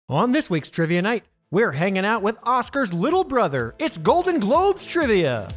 On this week's Trivia Night, we're hanging out with Oscar's little brother. It's Golden Globes Trivia.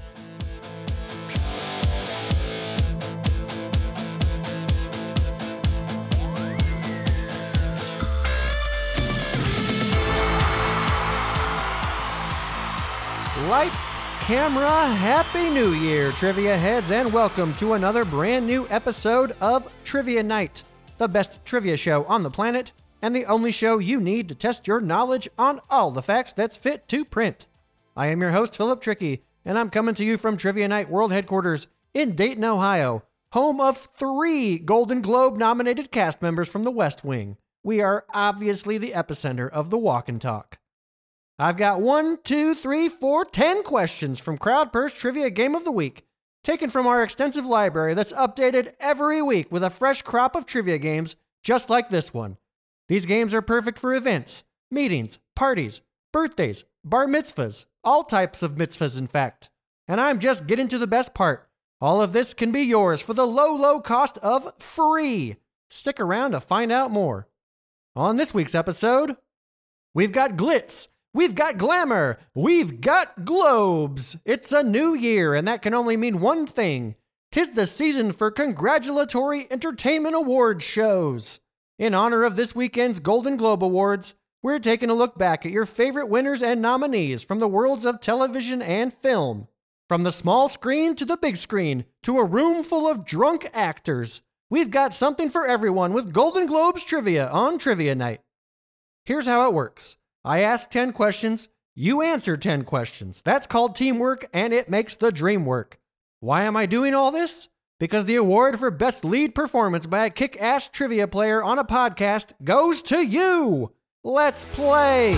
Lights, camera, Happy New Year, Trivia heads, and welcome to another brand new episode of Trivia Night, the best trivia show on the planet, and the only show you need to test your knowledge on all the facts that's fit to print. I am your host, Philip Tricky, and I'm coming to you from Trivia Night World Headquarters in Dayton, Ohio, home of 3 Golden Globe nominated cast members from the West Wing. We are obviously the epicenter of the walk and talk. I've got 10 questions from CrowdPurse Trivia Game of the Week, taken from our extensive library that's updated every week with a fresh crop of trivia games just like this one. These games are perfect for events, meetings, parties, birthdays, bar mitzvahs, all types of mitzvahs in fact. And I'm just getting to the best part. All of this can be yours for the low cost of free. Stick around to find out more. On this week's episode, we've got glitz, we've got glamour, we've got globes. It's a new year, and that can only mean one thing. 'Tis the season for congratulatory entertainment awards shows. In honor of this weekend's Golden Globe Awards, we're taking a look back at your favorite winners and nominees from the worlds of television and film. From the small screen to the big screen, to a room full of drunk actors, we've got something for everyone with Golden Globes Trivia on Trivia Night. Here's how it works. I ask 10 questions, you answer 10 questions. That's called teamwork, and it makes the dream work. Why am I doing all this? Because the award for Best Lead Performance by a kick-ass trivia player on a podcast goes to you! Let's play!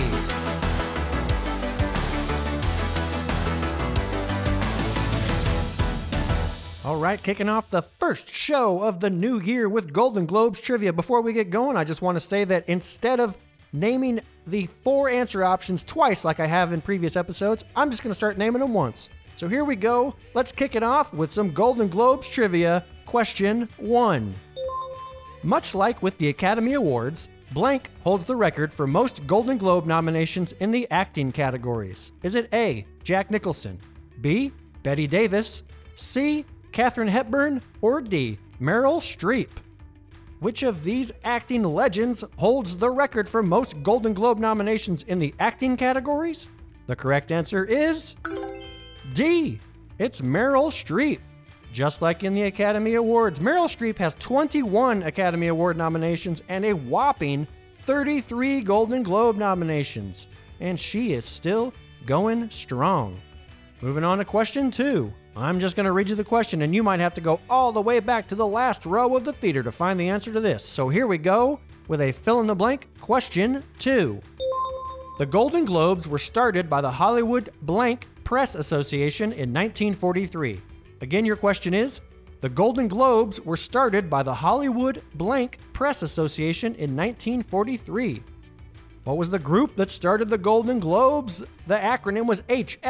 Alright, kicking off the first show of the new year with Golden Globes Trivia. Before we get going, I just want to say that instead of naming the 4 answer options twice like I have in previous episodes, I'm just going to start naming them once. So here we go. Let's kick it off with some Golden Globes trivia. Question 1. Much like with the Academy Awards, blank holds the record for most Golden Globe nominations in the acting categories. Is it A, Jack Nicholson, B, Bette Davis, C, Katharine Hepburn, or D, Meryl Streep? Which of these acting legends holds the record for most Golden Globe nominations in the acting categories? The correct answer is D. It's Meryl Streep. Just like in the Academy Awards, Meryl Streep has 21 Academy Award nominations and a whopping 33 Golden Globe nominations. And she is still going strong. Moving on to question 2. I'm just going to read you the question, and you might have to go all the way back to the last row of the theater to find the answer to this. So here we go with a fill-in-the-blank question 2. The Golden Globes were started by the Hollywood Blank Press Association in 1943. Again, your question is, the Golden Globes were started by the Hollywood Blank Press Association in 1943. What was the group that started the Golden Globes? The acronym was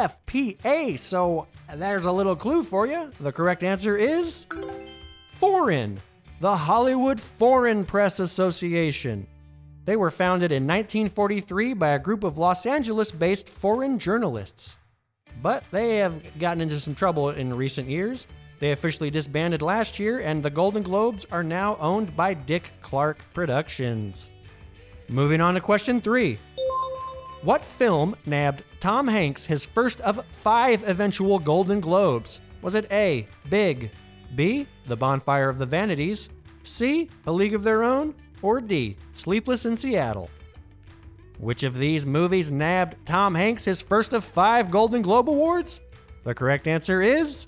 HFPA, so there's a little clue for you. The correct answer is Foreign, the Hollywood Foreign Press Association. They were founded in 1943 by a group of Los Angeles-based foreign journalists. But they have gotten into some trouble in recent years. They officially disbanded last year, and the Golden Globes are now owned by Dick Clark Productions. Moving on to question 3. What film nabbed Tom Hanks his first of 5 eventual Golden Globes? Was it A, Big, B, The Bonfire of the Vanities, C, A League of Their Own, or D, Sleepless in Seattle? Which of these movies nabbed Tom Hanks his first of 5 Golden Globe Awards? The correct answer is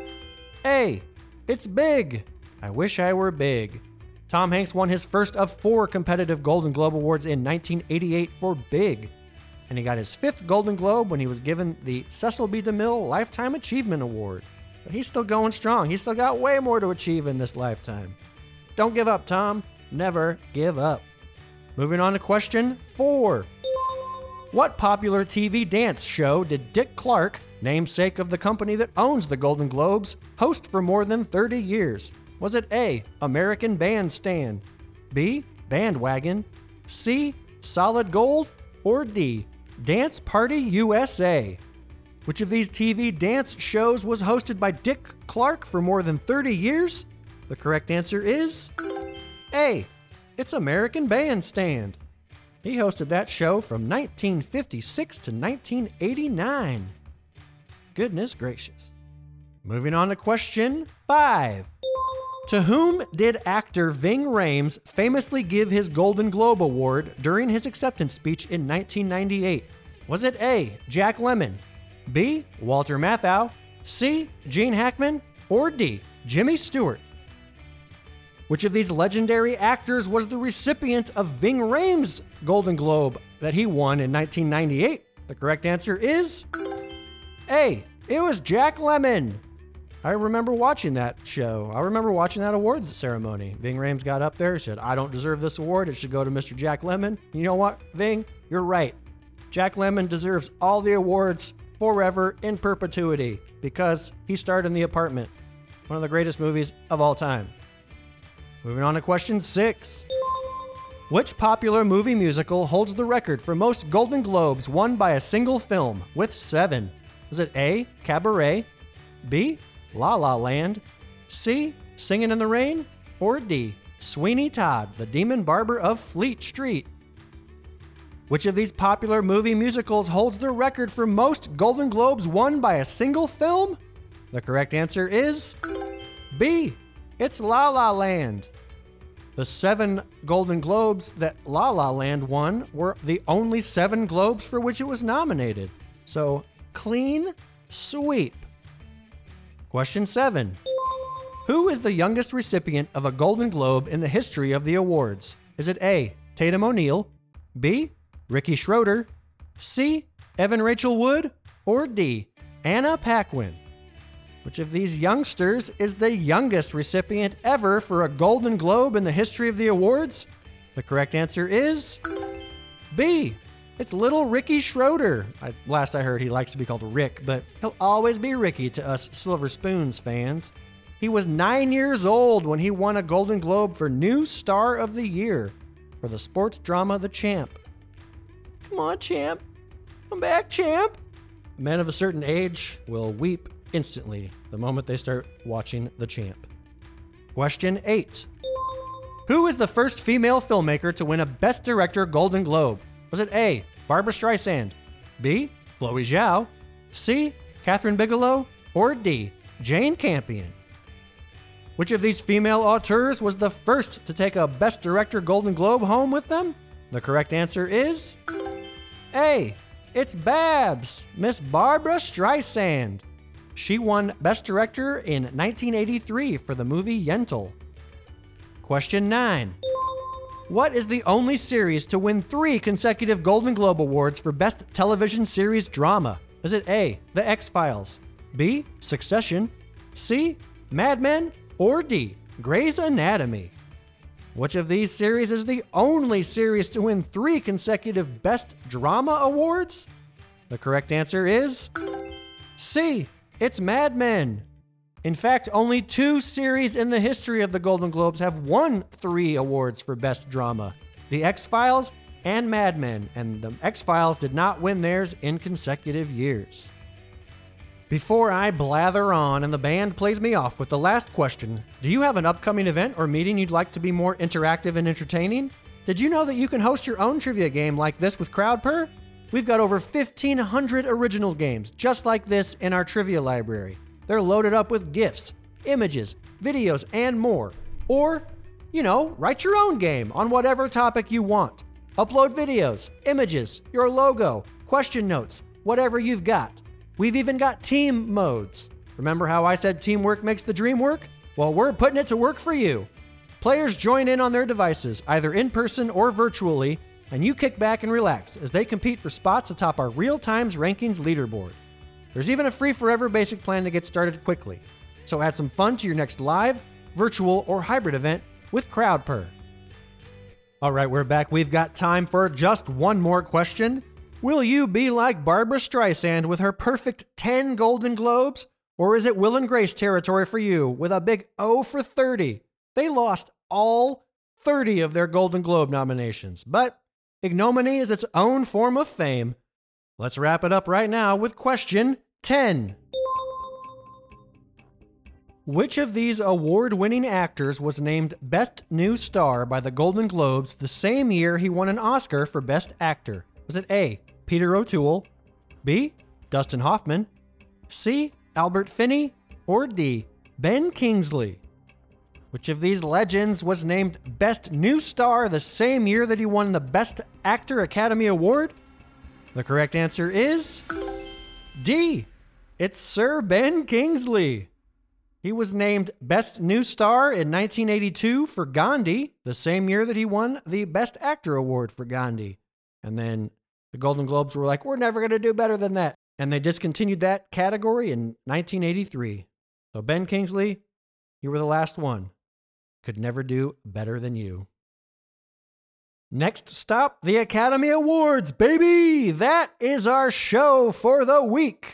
A. It's Big. I wish I were big. Tom Hanks won his first of 4 competitive Golden Globe Awards in 1988 for Big. And he got his 5th Golden Globe when he was given the Cecil B. DeMille Lifetime Achievement Award. But he's still going strong. He's still got way more to achieve in this lifetime. Don't give up, Tom. Never give up. Moving on to question 4. What popular TV dance show did Dick Clark, namesake of the company that owns the Golden Globes, host for more than 30 years? Was it A, American Bandstand, B, Bandwagon, C, Solid Gold, or D, Dance Party USA? Which of these TV dance shows was hosted by Dick Clark for more than 30 years? The correct answer is A, It's American Bandstand. He hosted that show from 1956 to 1989. Goodness gracious. Moving on to question 5. To whom did actor Ving Rhames famously give his Golden Globe Award during his acceptance speech in 1998? Was it A, Jack Lemmon, B, Walter Matthau, C, Gene Hackman, or D, Jimmy Stewart? Which of these legendary actors was the recipient of Ving Rhames' Golden Globe that he won in 1998? The correct answer is A, it was Jack Lemmon. I remember watching that show. I remember watching that awards ceremony. Ving Rhames got up there and said, I don't deserve this award. It should go to Mr. Jack Lemmon. You know what, Ving? You're right. Jack Lemmon deserves all the awards forever in perpetuity because he starred in The Apartment, one of the greatest movies of all time. Moving on to question 6. Which popular movie musical holds the record for most Golden Globes won by a single film with 7? Was it A, Cabaret, B, La La Land, C, Singin' in the Rain, or D, Sweeney Todd, the Demon Barber of Fleet Street? Which of these popular movie musicals holds the record for most Golden Globes won by a single film? The correct answer is B, it's La La Land. The 7 Golden Globes that La La Land won were the only 7 Globes for which it was nominated. So, clean sweep. Question 7. Who is the youngest recipient of a Golden Globe in the history of the awards? Is it A, Tatum O'Neal, B, Ricky Schroeder, C, Evan Rachel Wood, or D, Anna Paquin? Which of these youngsters is the youngest recipient ever for a Golden Globe in the history of the awards? The correct answer is B, it's little Ricky Schroeder. Last I heard, he likes to be called Rick, but he'll always be Ricky to us Silver Spoons fans. He was 9 years old when he won a Golden Globe for New Star of the Year for the sports drama The Champ. Come on, Champ. Come back, Champ. Men of a certain age will weep instantly the moment they start watching The Champ. Question 8. Who is the first female filmmaker to win a Best Director Golden Globe? Was it A, Barbra Streisand, B, Chloe Zhao, C, Catherine Bigelow, or D, Jane Campion? Which of these female auteurs was the first to take a Best Director Golden Globe home with them? The correct answer is A, it's Babs, Miss Barbra Streisand. She won Best Director in 1983 for the movie Yentl. Question 9. What is the only series to win 3 consecutive Golden Globe Awards for Best Television Series Drama? Is it A, The X-Files, B, Succession, C, Mad Men, or D, Grey's Anatomy? Which of these series is the only series to win 3 consecutive Best Drama Awards? The correct answer is C, it's Mad Men. In fact, only 2 series in the history of the Golden Globes have won 3 awards for Best Drama: The X-Files and Mad Men, and The X-Files did not win theirs in consecutive years. Before I blather on and the band plays me off with the last question, do you have an upcoming event or meeting you'd like to be more interactive and entertaining? Did you know that you can host your own trivia game like this with CrowdPurr? We've got over 1,500 original games just like this in our trivia library. They're loaded up with GIFs, images, videos, and more. Or, write your own game on whatever topic you want. Upload videos, images, your logo, question notes, whatever you've got. We've even got team modes. Remember how I said teamwork makes the dream work? Well, we're putting it to work for you. Players join in on their devices, either in person or virtually, and you kick back and relax as they compete for spots atop our Real Times Rankings leaderboard. There's even a free forever basic plan to get started quickly. So add some fun to your next live, virtual, or hybrid event with CrowdPurr. All right, we're back. We've got time for just one more question. Will you be like Barbra Streisand with her perfect 10 Golden Globes? Or is it Will and Grace territory for you with a big 0 for 30? They lost all 30 of their Golden Globe nominations, but Ignominy is its own form of fame. Let's wrap it up right now with question 10. Which of these award-winning actors was named Best New Star by the Golden Globes the same year he won an Oscar for Best Actor? Was it A, Peter O'Toole, B, Dustin Hoffman, C, Albert Finney, or D, Ben Kingsley? Which of these legends was named Best New Star the same year that he won the Best Actor Academy Award? The correct answer is D. It's Sir Ben Kingsley. He was named Best New Star in 1982 for Gandhi, the same year that he won the Best Actor Award for Gandhi. And then the Golden Globes were like, we're never going to do better than that. And they discontinued that category in 1983. So Ben Kingsley, you were the last one. Could never do better than you. Next stop, the Academy Awards, baby! That is our show for the week.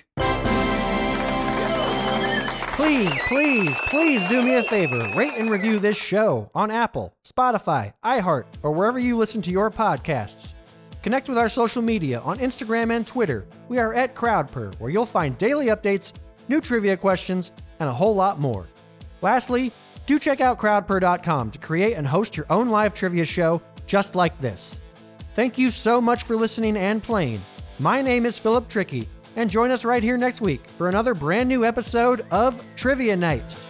Please do me a favor. Rate and review this show on Apple, Spotify, iHeart, or wherever you listen to your podcasts. Connect with our social media on Instagram and Twitter. We are at CrowdPurr, where you'll find daily updates, new trivia questions, and a whole lot more. Lastly, do check out crowdpurr.com to create and host your own live trivia show just like this. Thank you so much for listening and playing. My name is Philip Trickey, and join us right here next week for another brand new episode of Trivia Night.